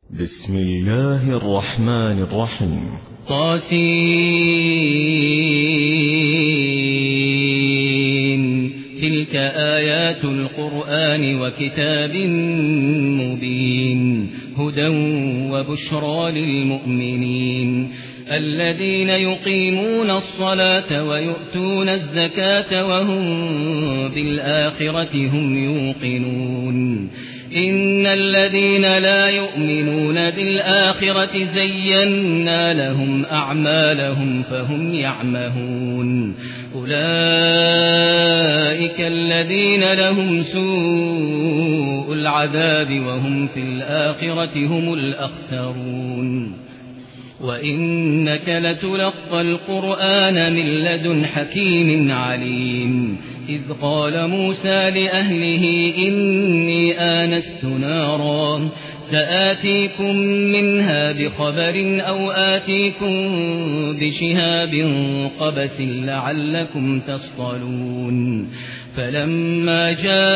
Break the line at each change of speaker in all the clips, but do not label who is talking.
بسم الله الرحمن الرحيم.
طاسين. تلك آيات القرآن وكتاب مبين هدى وبشرى للمؤمنين الذين يقيمون الصلاة ويؤتون الزكاة وهم بالآخرة هم يوقنون. إن الذين لا يؤمنون بالآخرة زينا لهم أعمالهم فهم يعمهون. أولئك الذين لهم سوء العذاب وهم في الآخرة هم الأخسرون. وإنك لتلقى القرآن من لدن حكيم عليم. إذ قال موسى لأهله إني آنست نارا سآتيكم منها بخبر أو آتيكم بشهاب قبس لعلكم تصطلون. فلما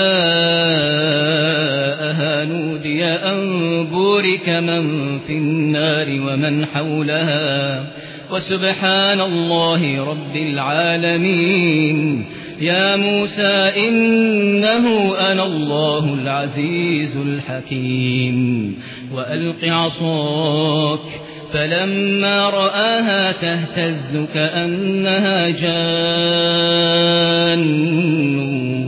جاءها نودي أن بورك من في النار ومن حولها وسبحان الله رب العالمين. يا موسى إنه أنا الله العزيز الحكيم. وألق عصاك فلما رآها تهتز كأنها جان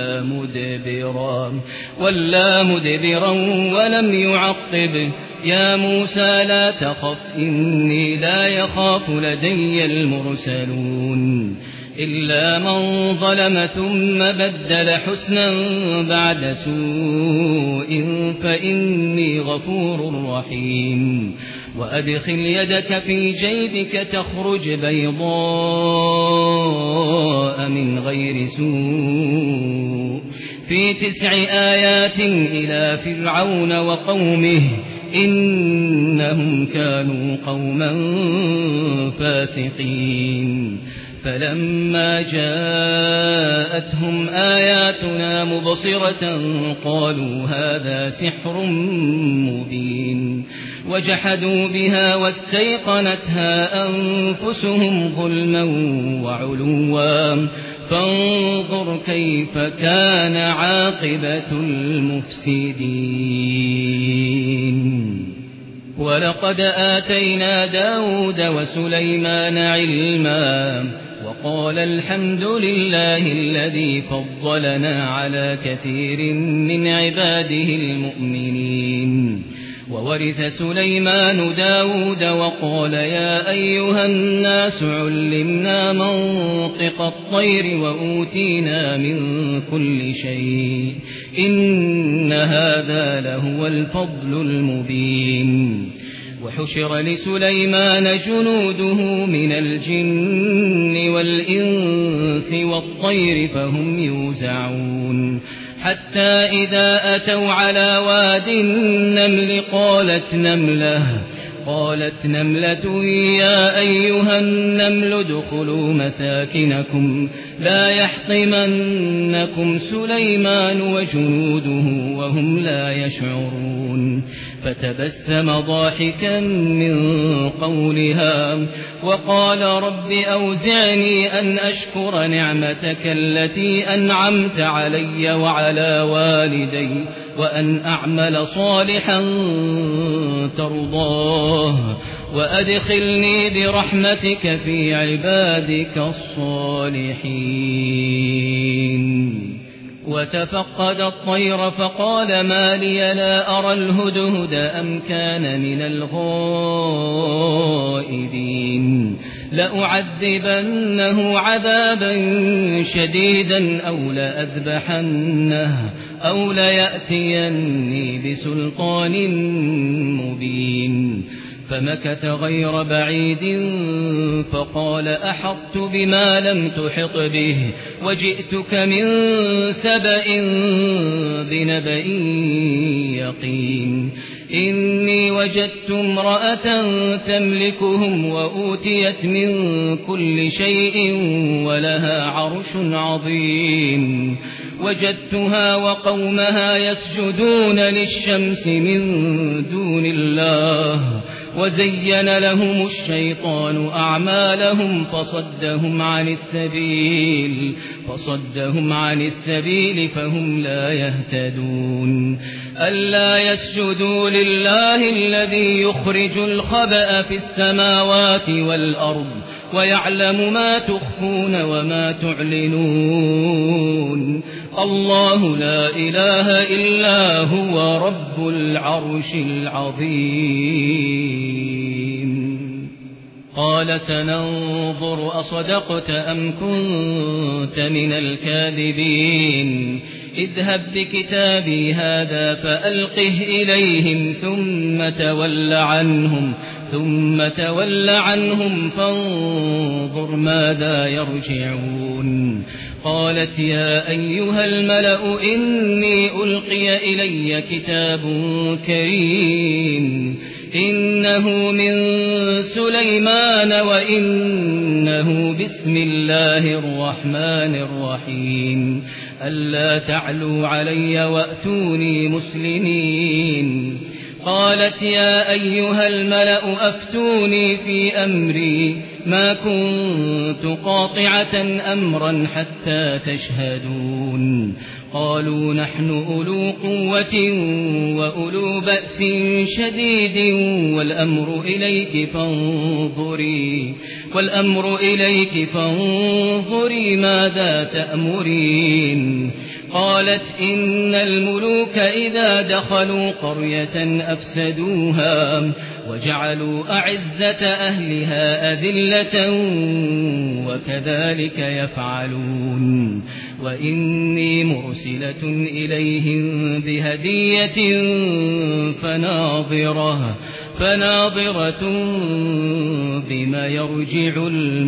ولا مدبرا ولم يعقب. يا موسى لا تخف إني لا يخاف لدي المرسلون. إلا من ظلم ثم بدل حسنا بعد سوء فإني غفور رحيم. وأدخل يدك في جيبك تخرج بيضاء من غير سوء في 9 آيات إلى فرعون وقومه إنهم كانوا قوما فاسقين. فلما جاءتهم آياتنا مبصرة قالوا هذا سحر مبين. وجحدوا بها واستيقنتها أنفسهم ظلما وعلوا فانظر كيف كان عاقبة المفسدين. ولقد آتينا داود وسليمان علما وقال الحمد لله الذي فضلنا على كثير من عباده المؤمنين. وورث سليمان داود وقال يا أيها الناس علمنا منطق الطير وأوتينا من كل شيء إن هذا لهو الفضل المبين. وحشر لسليمان جنوده من الجن والإنس والطير فهم يوزعون. حتى إذا أتوا على واد النمل قالت نملة يا أيها النمل ادخلوا مساكنكم لا يحطمنكم سليمان وجنوده وهم لا يشعرون. فتبسم ضاحكا من قولها وقال رب أوزعني أن أشكر نعمتك التي أنعمت علي وعلى والدي وأن أعمل صالحا ترضاه وأدخلني برحمتك في عبادك الصالحين. وتفقد الطير فقال ما لي لا أرى الهدهد أم كان من الغائبين. لأعذبنه عذابا شديدا أو لأذبحنه أو ليأتيني بسلطان مبين. فمكث غير بعيد فقال أحطت بما لم تحط به وجئتك من سبأ بنبأ يقين. إني وجدت امرأة تملكهم وأوتيت من كل شيء ولها عرش عظيم وجدتها وقومها يسجدون للشمس من دون الله وزين لهم الشيطان أعمالهم فصدهم عن السبيل فهم لا يهتدون ألا يسجدوا لله الذي يخرج الخبأ في السماوات والأرض ويعلم ما تخفون وما تعلنون الله لا إله إلا هو رب العرش العظيم قال سننظر أصدقت أم كنت من الكاذبين اذهب بكتابي هذا فألقه إليهم ثم تول عنهم فانظر ماذا يرجعون قالت يا أيها الملأ إني ألقي إلي كتاب كريم إنه من سليمان وإنه بسم الله الرحمن الرحيم ألا تعلوا علي وأتوني مسلمين قالت يا أيها الملأ أفتوني في أمري ما كنت قاطعة أمرا حتى تشهدون قالوا نحن أولو قوة وأولو بأس شديد والأمر إليك فانظري ماذا تأمرين قالت إن الملوك إذا دخلوا قرية أفسدوها وجعلوا أعزة أهلها أذلة وكذلك يفعلون وإني مرسلة إليهم بهدية فناظرة بما يرجع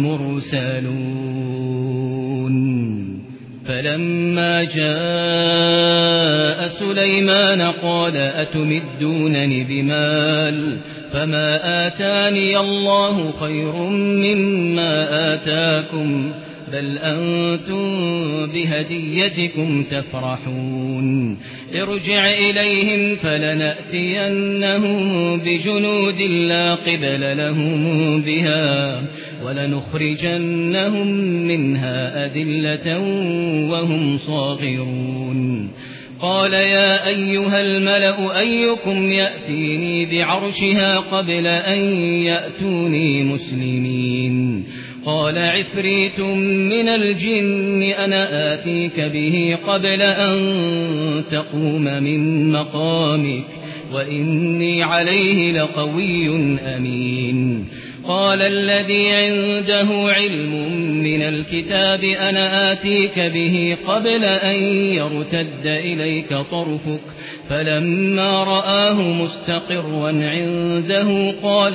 المرسلون فلما جاء سليمان قال أتمدونني بمال فما آتاني الله خير مما آتاكم بل أنتم بهديتكم تفرحون ارجع إليهم فلنأتينهم بجنود لا قبل لهم بها ولنخرجنهم منها أذلة وهم صاغرون قال يا أيها الملأ أيكم يأتيني بعرشها قبل أن يأتوني مسلمين قال عفريت من الجن أنا آتيك به قبل أن تقوم من مقامك وإني عليه لقوي أمين قال الذي عنده علم من الكتاب أنا آتيك به قبل أن يرتد إليك طرفك فلما رآه مستقرا عنده قال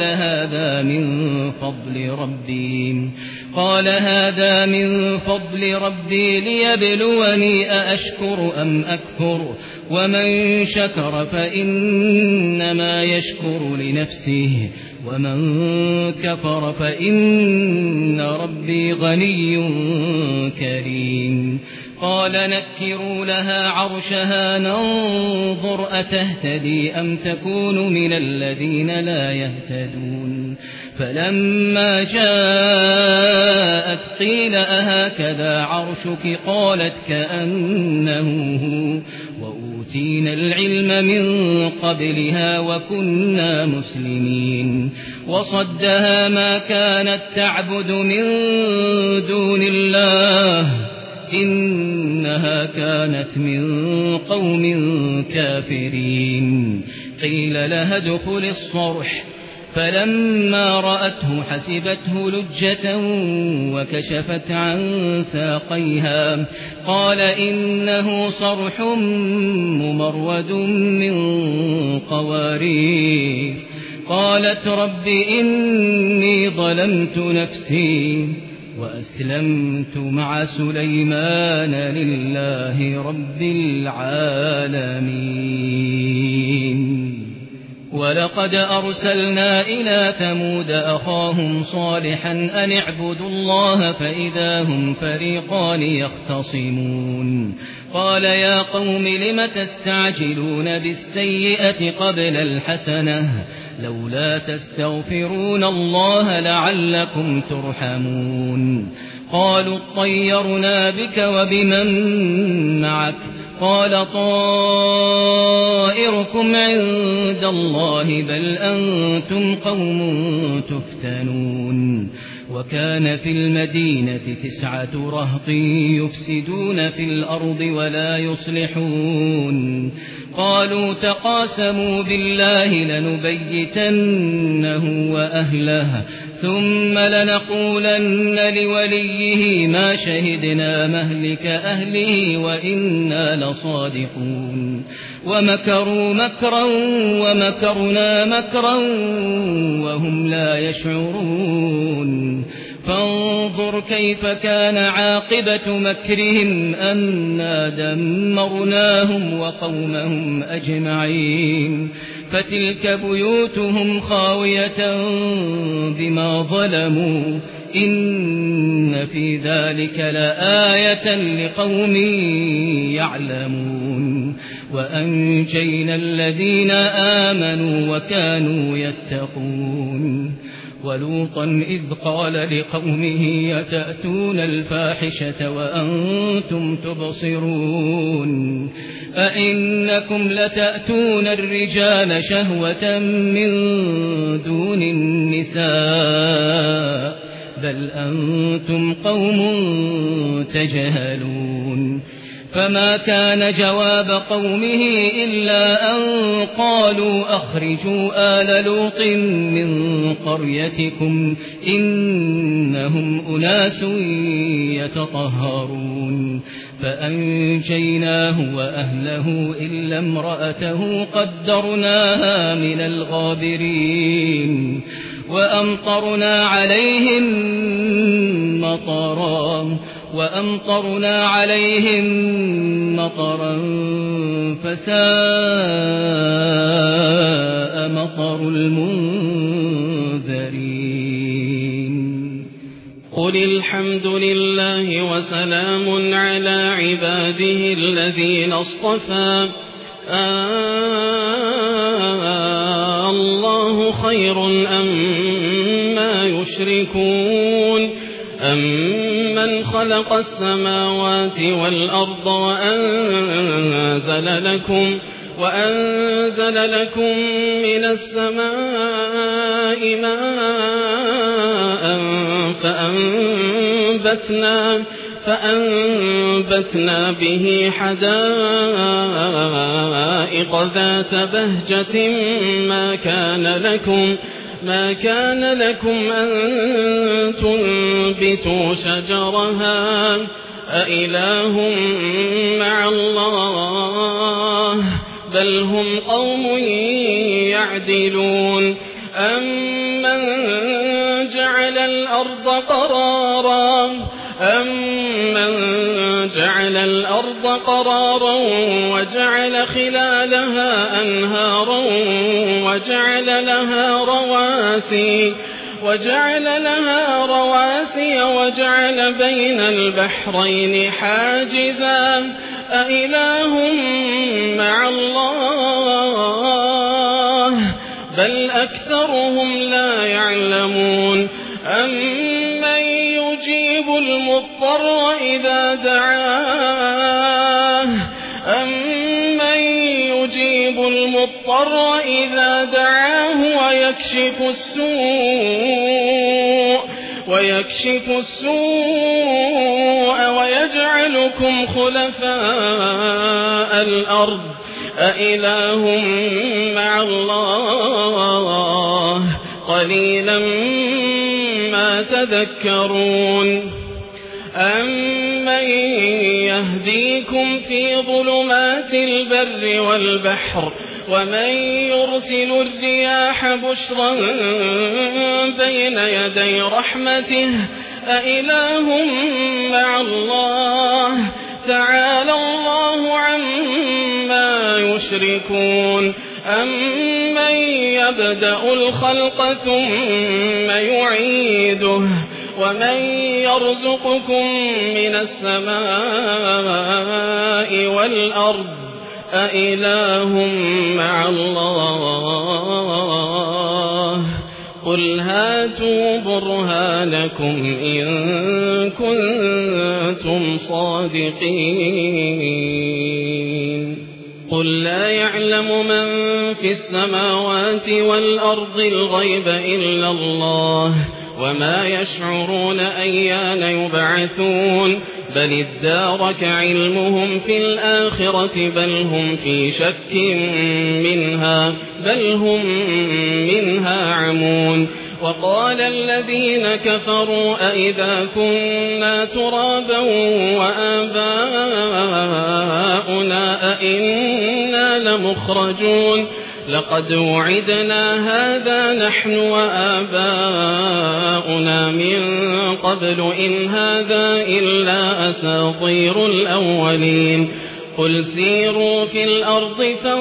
هذا من فضل ربي ليبلوني أأشكر أم أكفر ومن شكر فإنما يشكر لنفسه ومن كفر فإن ربي غني كريم قال نكروا لها عرشها ننظر أتهتدي أم تكون من الذين لا يهتدون فلما جاءت قيل أهكذا عرشك قالت كأنه هو وأوتينا العلم من قبلها وكنا مسلمين وصدها ما كانت تعبد من دون الله إنها كانت من قوم كافرين قيل لها ادخل الصرح فلما رأته حسبته لجة وكشفت عن ساقيها قال إنه صرح ممرد من قوارير قالت رب إني ظلمت نفسي وأسلمت مع سليمان لله رب العالمين ولقد أرسلنا إلى ثمود أخاهم صالحا أن اعبدوا الله فإذا هم فريقان يختصمون قال يا قوم لم تستعجلون بالسيئة قبل الحسنة لولا تستغفرون الله لعلكم ترحمون قالوا اطيرنا بك وبمن معك قال طائركم عند الله بل أنتم قوم تفتنون وكان في المدينة 9 رهط يفسدون في الأرض ولا يصلحون قالوا تقاسموا بالله لنبيتنه وأهله ثم لنقولن لوليه ما شهدنا مهلك أهله وإنا لصادقون ومكروا مكرا ومكرنا مكرا وهم لا يشعرون فانظر كيف كان عاقبة مكرهم أنا دمرناهم وقومهم أجمعين فتلك بيوتهم خاوية بما ظلموا إن في ذلك لآية لقوم يعلمون وأنجينا الذين آمنوا وكانوا يتقون ولوطا إذ قال لقومه أتأتون الفاحشة وأنتم تبصرون أئنكم لتأتون الرجال شهوة من دون النساء بل أنتم قوم تجهلون فما كان جواب قومه إلا أن قالوا أخرجوا آل لوط من قريتكم إنهم أناس يتطهرون فأنجيناه وأهله إلا امرأته قدرناها من الغابرين وأمطرنا عليهم مطرا فساء مطر المنذرين
قل الحمد لله وسلام على عباده الذين اصطفى الله خير أما يشركون أمن خلق السماوات والأرض وأنزل لكم من السماء ماء فأنبتنا به حدائق ذات بهجة ما كان لكم أن تنبتوا شجرها أإله مع الله بل هم قوم يعدلون أمن جعل الأرض قرارا وجعل خلالها أنهارا وجعل لها رواسي وجعل بين البحرين حاجزا أإله مع الله بل أكثرهم لا يعلمون أمن يجيب المضطر إذا دعاه ويكشف السوء ويجعلكم خلفاء الأرض أإله مع الله قليلا ما تذكرون أمن يهديكم في ظلمات البر والبحر ومن يرسل الرياح بشرا بين يدي رحمته أإله مع الله تعالى الله عما يشركون أَمَّن يَبْدَأُ الْخَلْقَ ثُمَّ يُعِيدُهُ وَمَن يَرْزُقُكُم مِّنَ السَّمَاءِ وَالْأَرْضِ أَإِلَٰهٌ مَّعَ اللَّهِ قُلْ هَاتُوا بُرْهَانَكُمْ إِن كُنتُمْ صَادِقِينَ قُل لَّا يَعْلَمُ مَن فِي السَّمَاوَاتِ وَالْأَرْضِ الْغَيْبَ إِلَّا اللَّهُ وَمَا يَشْعُرُونَ أَيَّانَ يُبْعَثُونَ بَلِ ادَّارَكَ عِلْمُهُمْ فِي الْآخِرَةِ بَلْ هُمْ فِي شَكٍّ مِّنْهَا بَلْ هُم مِّنْهَا عَمُونَ وَقَالَ الَّذِينَ كَفَرُوا أَإِذَا كُنَّا تُرَابًا وَآبَاؤُنَا أَإِنَّا لَمُخْرَجُونَ لَقَدْ وُعِدْنَا هَٰذَا نَحْنُ وَآبَاؤُنَا مِن قَبْلُ إِنْ هَٰذَا إِلَّا أَسَاطِيرُ الْأَوَّلِينَ قُلْ سِيرُوا فِي الْأَرْضِ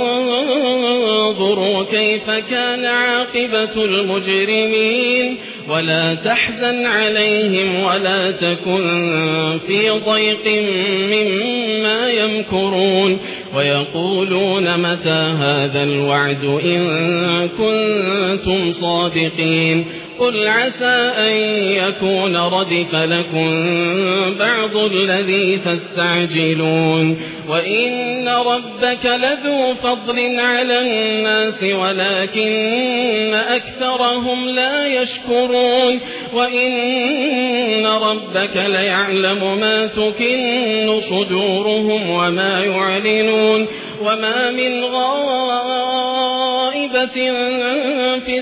فَانظُرُوا كَيْفَ كَانَ عَاقِبَةُ الْمُجْرِمِينَ وَلَا تَحْزَنْ عَلَيْهِمْ وَلَا تَكُن فِي ضَيْقٍ مِّمَّا يَمْكُرُونَ وَيَقُولُونَ مَتَىٰ هَٰذَا الْوَعْدُ إِن كُنتُمْ صَادِقِينَ قُلْ عَسَىٰ أَن يَكُونَ رَدِفَ لَكُم بَعْضُ الَّذِي تَسْتَعْجِلُونَ وَإِنَّ رَبَّكَ لَذُو فَضْلٍ عَلَى النَّاسِ وَلَٰكِنَّ أَكْثَرَهُمْ لَا يَشْكُرُونَ وَإِنَّ رَبَّكَ لَيَعْلَمُ مَا تُكِنُّ صُدُورُهُمْ وَمَا يُعْلِنُونَ وَمَا مِنْ غَائِبَةٍ فِي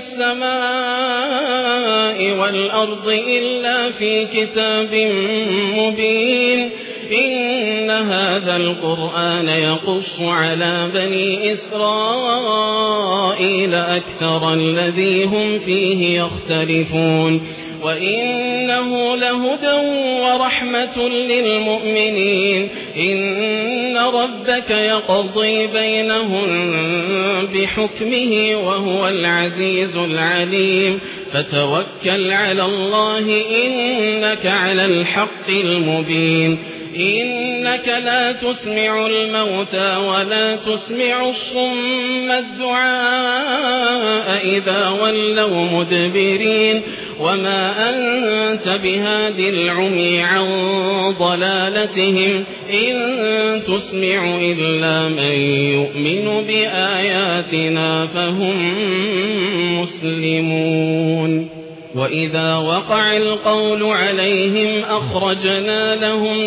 السَّمَاءِ وَالْأَرْضِ إِلَّا فِي كِتَابٍ مُّبِينٍ إِنَّ هَٰذَا الْقُرْآنَ يَقُصُّ عَلَىٰ بَنِي إِسْرَائِيلَ أَكْثَرَ الَّذِي هُمْ فِيهِ يَخْتَلِفُونَ وَإِنَّهُ لَهُدًى وَرَحْمَةٌ لِّلْمُؤْمِنِينَ إِنَّ رَبَّكَ يَقْضِي بَيْنَهُم بِحُكْمِهِ وَهُوَ الْعَزِيزُ الْعَلِيمُ فَتَوَكَّلْ عَلَى اللَّهِ إِنَّكَ عَلَى الْحَقِّ الْمُبِينِ إِنَّكَ لَا تُسْمِعُ الْمَوْتَىٰ وَلَا تُسْمِعُ الصُّمَّ الدُّعَاءَ إِذَا وَلَّوْا مُدْبِرِينَ وَمَا أَنتَ بِهَادِ الْعُمْيِ عَن ضَلَالَتِهِمْ إِن تُسْمِعُ إِلَّا مَن يُؤْمِنُ بِآيَاتِنَا فَهُم مُّسْلِمُونَ وَإِذَا وَقَعَ الْقَوْلُ عَلَيْهِمْ أَخْرَجْنَا لَهُمْ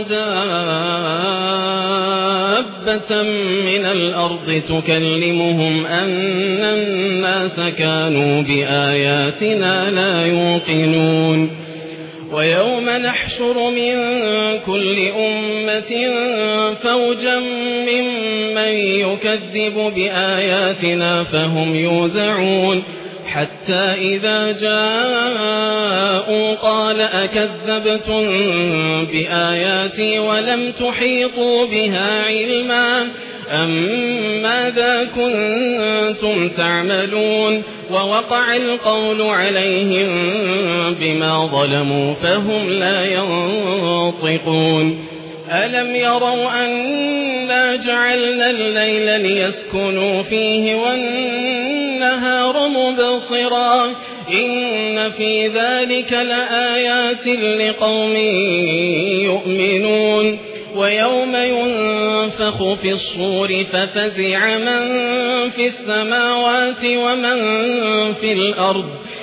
دَابَّةً مِّنَ الْأَرْضِ تُكَلِّمُهُمْ أَنَّ النَّاسَ كَانُوا بِآيَاتِنَا لَا يُوقِنُونَ وَيَوْمَ نَحْشُرُ مِن كُلِّ أُمَّةٍ فَوْجًا مِّمَّن يُكَذِّبُ بِآيَاتِنَا فَهُمْ يُوزَعُونَ حتى إذا جاءوا قال أكذبتم بآياتي ولم تحيطوا بها علما أم ماذا كنتم تعملون ووقع القول عليهم بما ظلموا فهم لا ينطقون ألم يروا أنا جعلنا الليل ليسكنوا فيه والنهار مبصرا إن في ذلك لآيات لقوم يؤمنون ويوم ينفخ في الصور ففزع من في السماوات ومن في الأرض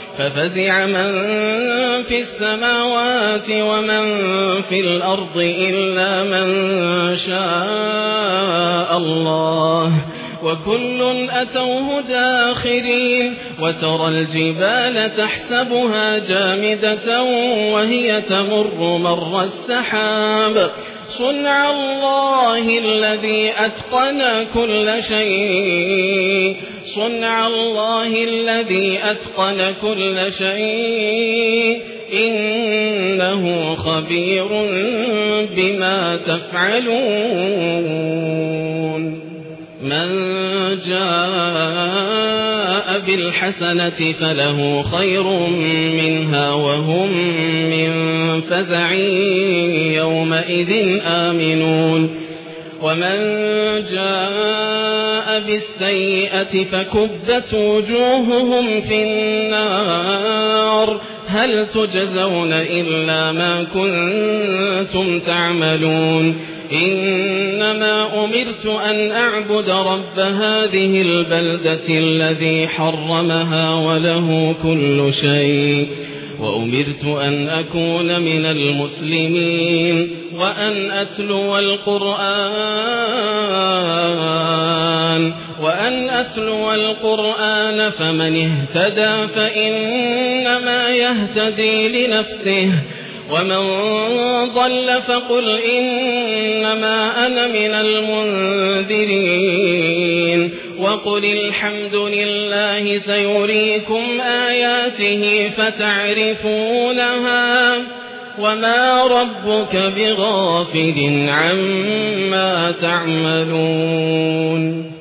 في الأرض إلا من شاء الله وكل أتوه داخرين وترى الجبال تحسبها جامدة وهي تمر مر السحاب صنع الله الذي أتقن كل شيء إنه خبير بما تفعلون من جاء بالحسنة فله خير منها وهم من فزع يومئذ آمنون ومن جاء بالسيئة فكبت وجوههم في النار هل تجزون إلا ما كنتم تعملون إنما أمرت أن أعبد رب هذه البلدة الذي حرمها وله كل شيء وأمرت أن أكون من المسلمين وأن أتلو القرآن فمن اهتدى فإنما يهتدي لنفسه ومن ضل فقل إنما أنا من المنذرين وقل الحمد لله سيريكم آياته فتعرفونها وما ربك بغافل عما تعملون